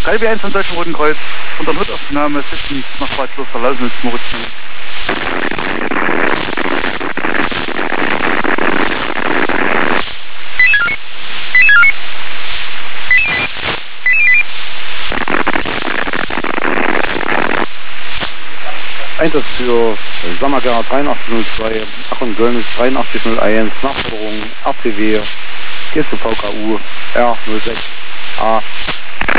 Kalbi 1 vom Deutschen Roten Kreuz, von der Notaufnahme Sissens nach Bad Kloster Lausnitz, Moritz. Einsatz für Sammergera 8302, Ach und Göllnis 8301, Nachforderung RCW, geht zu VKU R06A.